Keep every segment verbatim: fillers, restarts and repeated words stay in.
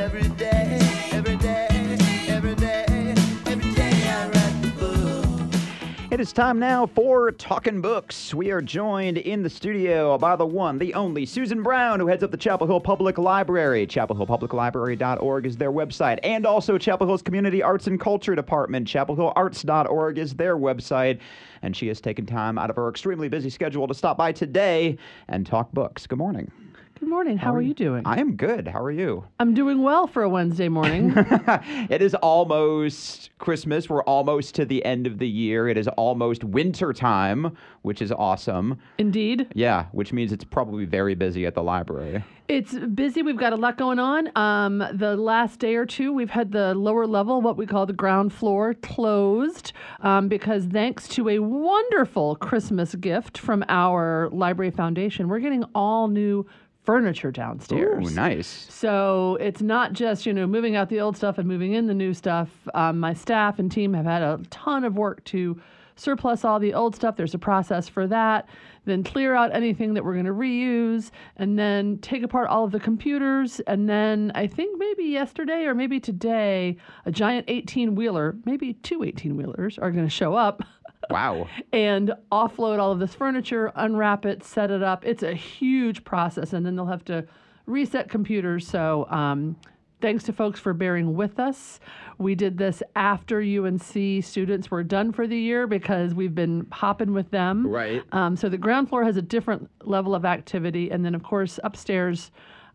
every day, every day, every day, every day I write the book. It is time now for Talkin' Books. We are joined in the studio by the one, the only, Susan Brown, who heads up the Chapel Hill Public Library. chapel hill public library dot org is their website. And also Chapel Hill's Community Arts and Culture Department. chapel hill arts dot org is their website. And she has taken time out of her extremely busy schedule to stop by today and talk books. Good morning. Good morning. How, How are you doing? I am good. How are you? I'm doing well for a Wednesday morning. It is almost Christmas. We're almost to the end of the year. It is almost winter time, which is awesome. Indeed. Yeah, which means it's probably very busy at the library. It's busy. We've got a lot going on. Um, the last day or two, we've had the lower level, what we call the ground floor, closed um, because thanks to a wonderful Christmas gift from our Library Foundation, we're getting all new furniture downstairs. Ooh, nice. So it's not just, you know, moving out the old stuff and moving in the new stuff. Um, my staff and team have had a ton of work to surplus all the old stuff. There's a process for that. Then clear out anything that we're going to reuse, and then take apart all of the computers. And then I think maybe yesterday or maybe today, a giant eighteen-wheeler, maybe two eighteen-wheelers are going to show up. Wow. And offload all of this furniture, unwrap it, set it up. It's a huge process, and then they'll have to reset computers. So um, thanks to folks for bearing with us. We did this after U N C students were done for the year because we've been hopping with them. Right. Um, so the ground floor has a different level of activity. And then, of course, upstairs,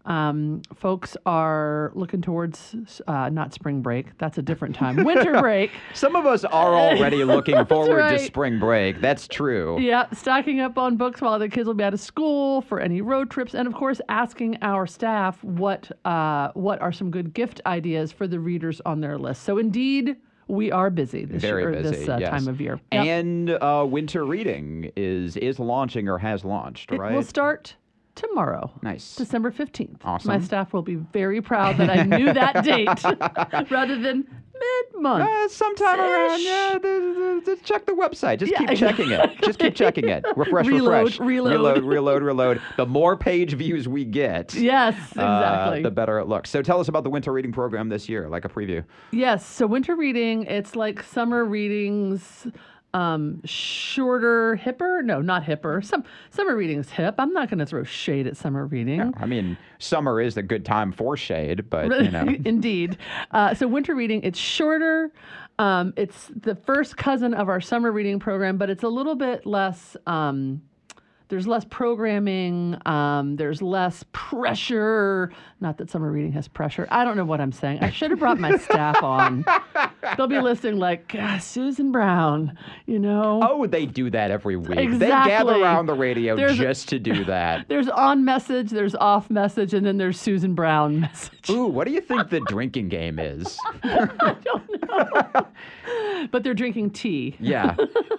um, folks are looking towards uh, not spring break. That's a different time. Winter break. Some of us are already looking forward right. to spring break. That's true. Yeah, stocking up on books while the kids will be out of school for any road trips, and of course, asking our staff what uh, what are some good gift ideas for the readers on their list. So indeed, we are busy this Very year, busy, this uh, yes. time of year. Yep. And uh, winter reading is is launching or has launched, It right? will start tomorrow. Nice. December fifteenth. Awesome. My staff will be very proud that I knew that date rather than mid-month. Uh, sometime around, yeah, the, the, the, check the website. Just Yeah, keep checking it. Just keep checking it. Refresh, Reload, refresh. reload. Reload, reload, reload. The more page views we get, Yes, uh, exactly. the better it looks. So tell us about the winter reading program this year, like a preview. Yes, so winter reading, it's like summer readings, um, shorter, hipper. No, not hipper. Some summer reading's hip. I'm not going to throw shade at summer reading. Yeah, I mean, summer is a good time for shade, but, you know. Indeed. Uh, so winter reading, it's shorter. Um, it's the first cousin of our summer reading program, but it's a little bit less... Um, There's less programming. Um, there's less pressure. Not that summer reading has pressure. I don't know what I'm saying. I should have brought my staff on. They'll be listening like, "Ah, Susan Brown, you know. Oh, they do that every week. They Exactly. gather around the radio There's- just to do that. There's on message, there's off message, and then there's Susan Brown message. Ooh, what do you think the drinking game is? I don't know. But they're drinking tea. Yeah.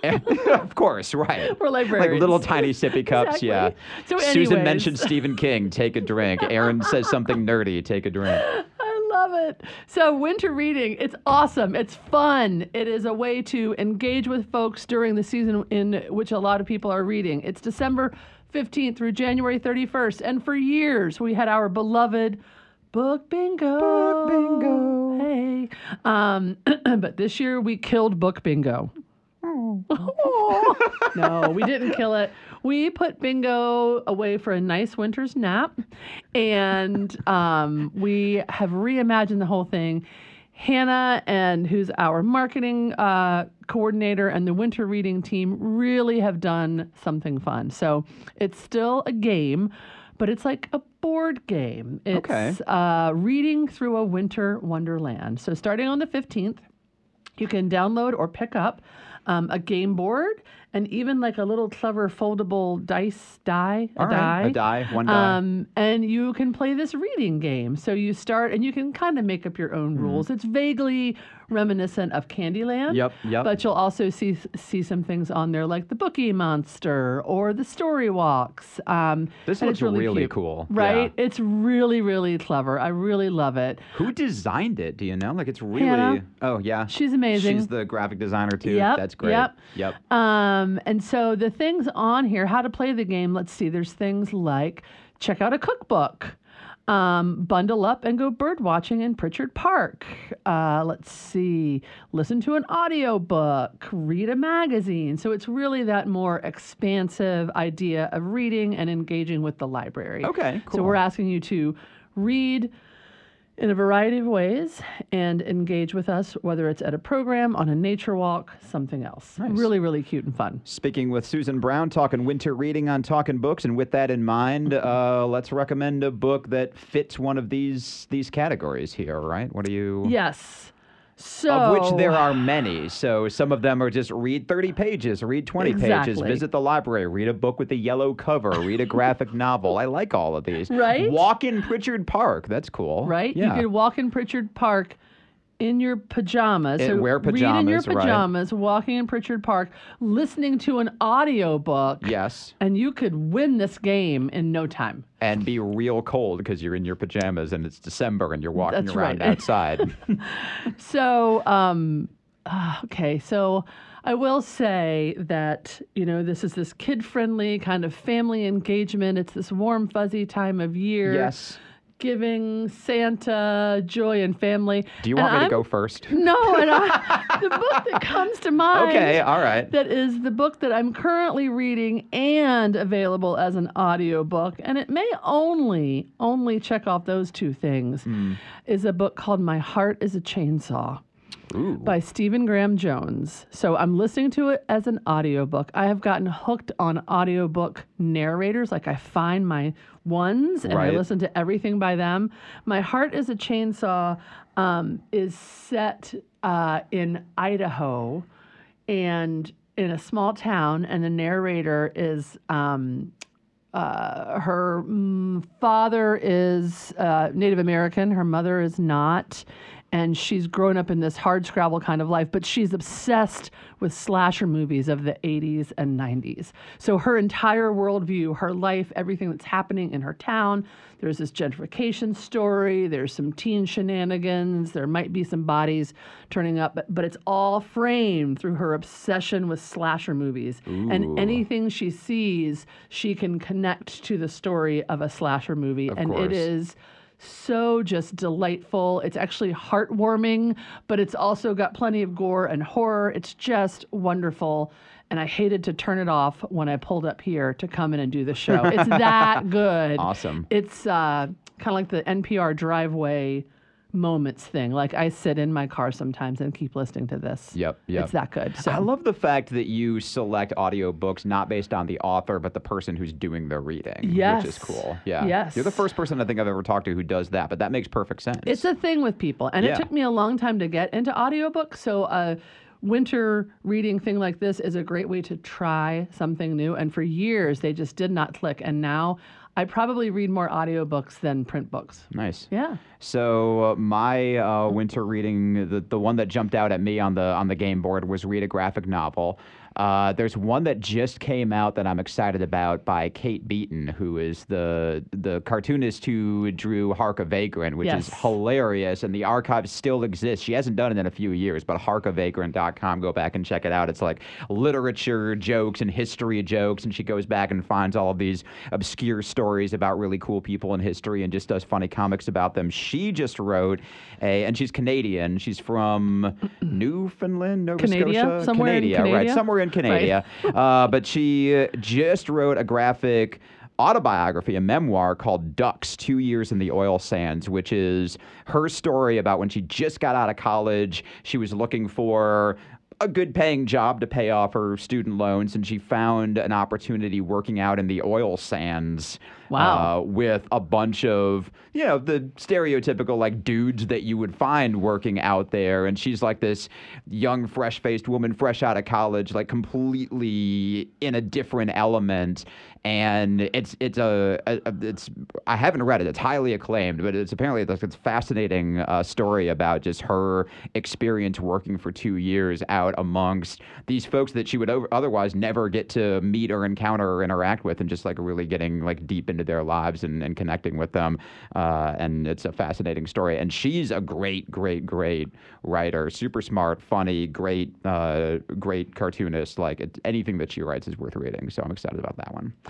Of course, right. We're Like librarians. little tiny sippy cups, Exactly. yeah. So Susan anyways. mentioned Stephen King, take a drink. Aaron says something nerdy, take a drink. I love it. So winter reading, it's awesome. It's fun. It is a way to engage with folks during the season in which a lot of people are reading. It's December fifteenth through January thirty-first. And for years, we had our beloved Book Bingo. Book Bingo. Hey. Um, but this year, we killed Book Bingo. No, we didn't kill it. We put bingo away for a nice winter's nap, and um, we have reimagined the whole thing. Hannah, and who's our marketing uh, coordinator, and the winter reading team really have done something fun. So it's still a game, but it's like a board game. It's Okay. uh, reading through a winter wonderland. So starting on the fifteenth, you can download or pick up um, a game board and even like a little clever foldable dice die, a All right, die. a die, one die. Um, and you can play this reading game. So you start, and you can kind of make up your own rules. It's vaguely reminiscent of Candyland. Yep, yep. But you'll also see see some things on there like the Bookie Monster or the Story Walks. Um, This and looks it's really, really cute, cool. right? Yeah. It's really, really clever. I really love it. Who designed it? Do you know? Like, it's really. Hannah. Oh, yeah. She's amazing. She's the graphic designer, too. Yep, That's great. yep. Yep. Um, and so the things on here, how to play the game, let's see, there's things like check out a cookbook. Um, bundle up and go bird watching in Pritchard Park. Uh, let's see. Listen to an audiobook. Read a magazine. So it's really that more expansive idea of reading and engaging with the library. Okay, cool. So we're asking you to read in a variety of ways and engage with us, whether it's at a program, on a nature walk, something else. Nice. Really, really cute and fun. Speaking with Susan Brown, talking winter reading on Talking Books, and with that in mind, uh, let's recommend a book that fits one of these these categories here, right? What do you... Yes. So, of which there are many. So some of them are just read thirty pages, read twenty pages, Exactly. visit the library, read a book with a yellow cover, read a graphic novel. I like all of these. Right? Walk in Pritchard Park. That's cool. Right? Yeah. You could walk in Pritchard Park in your pajamas. And so wear read in your pajamas, right. pajamas, walking in Pritchard Park, listening to an audiobook. Yes. And you could win this game in no time. And be real cold because you're in your pajamas and it's December and you're walking That's around right. outside. So, um, ah, okay, so I will say that, you know, this is this kid-friendly kind of family engagement. It's this warm, fuzzy time of year. Yes. Giving Santa joy and family. Do you And want me to I'm- go first? No, and I, the book that comes to mind. Okay, all right. That is the book that I'm currently reading and available as an audiobook, and it may only, only check off those two things, Hmm. is a book called My Heart is a Chainsaw Ooh. by Stephen Graham Jones. So I'm listening to it as an audiobook. I have gotten hooked on audiobook narrators. Like I find my ones and Right. I listen to everything by them. My Heart is a Chainsaw um, is set uh, in Idaho and in a small town, and the narrator is um, uh, her mm, father is uh, Native American, her mother is not, and she's grown up in this hard scrabble kind of life, but she's obsessed with slasher movies of the eighties and nineties. So her entire worldview, her life, everything that's happening in her town, there's this gentrification story, there's some teen shenanigans, there might be some bodies turning up, but, but it's all framed through her obsession with slasher movies. Ooh. And anything she sees, she can connect to the story of a slasher movie. Of and course. it is so just delightful. It's actually heartwarming, but it's also got plenty of gore and horror. It's just wonderful. And I hated to turn it off when I pulled up here to come in and do the show. It's that good. Awesome. It's uh, kind of like the N P R driveway moments thing. Like I sit in my car sometimes and keep listening to this. Yep, yep. It's that good. So I love the fact that you select audiobooks not based on the author, but the person who's doing the reading. Yes. Which is cool. Yeah. Yes. You're the first person I think I've ever talked to who does that, but that makes perfect sense. It's a thing with people. And Yeah. it took me a long time to get into audiobooks. So a winter reading thing like this is a great way to try something new. And for years, they just did not click. And now I probably read more audiobooks than print books. Nice. Yeah. So uh, my uh, winter reading, the, the one that jumped out at me on the on the game board was read a graphic novel. Uh, there's one that just came out that I'm excited about by Kate Beaton, who is the the cartoonist who drew Hark a Vagrant, which is Yes. hilarious, and the archive still exists. She hasn't done it in a few years, but hark a vagrant dot com, go back and check it out. It's like literature jokes and history jokes, and she goes back and finds all of these obscure stories about really cool people in history and just does funny comics about them. She just wrote a, and she's Canadian. She's from Newfoundland, Nova Canada? Scotia, Somewhere in Canada, right? Canada? Somewhere in Canada. uh, but she uh, just wrote a graphic autobiography, a memoir called Ducks, Two Years in the Oil Sands, which is her story about when she just got out of college. She was looking for a good paying job to pay off her student loans, and she found an opportunity working out in the oil sands. Wow. Uh, with a bunch of, you know, the stereotypical like dudes that you would find working out there. And she's like this young, fresh faced woman, fresh out of college, like completely in a different element. And it's it's a, a, a it's I haven't read it. It's highly acclaimed, but it's apparently like it's a fascinating uh, story about just her experience working for two years out amongst these folks that she would o- otherwise never get to meet or encounter or interact with, and just like really getting like deep into their lives and, and connecting with them. Uh, and it's a fascinating story. And she's a great, great, great writer. Super smart, funny, great, uh, great cartoonist. Like it, anything that she writes is worth reading. So I'm excited about that one.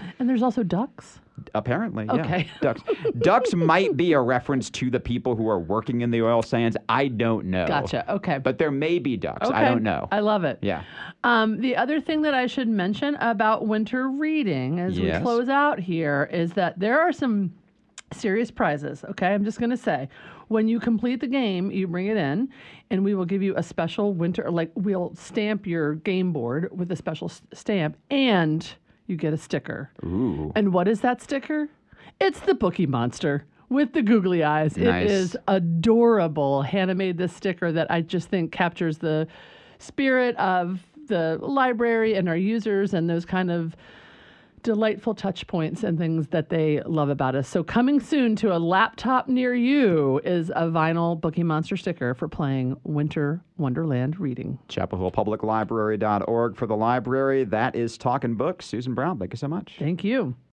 And there's also ducks. Apparently, yeah. Okay. Ducks. Ducks might be a reference to the people who are working in the oil sands. I don't know. Gotcha. Okay. But there may be ducks. Okay. I don't know. I love it. Yeah. Um, the other thing that I should mention about winter reading as Yes. we close out here is that there are some serious prizes. Okay. I'm just going to say, when you complete the game, you bring it in, and we will give you a special winter, like we'll stamp your game board with a special s- stamp, and you get a sticker. Ooh. And what is that sticker? It's the Bookie Monster with the googly eyes. Nice. It is adorable. Hannah made this sticker that I just think captures the spirit of the library and our users and those kind of delightful touch points and things that they love about us. So coming soon to a laptop near you is a vinyl Bookie Monster sticker for playing Winter Wonderland reading. Chapel Hill Public Library dot org for the library. That is Talking Books. Susan Brown, thank you so much. Thank you.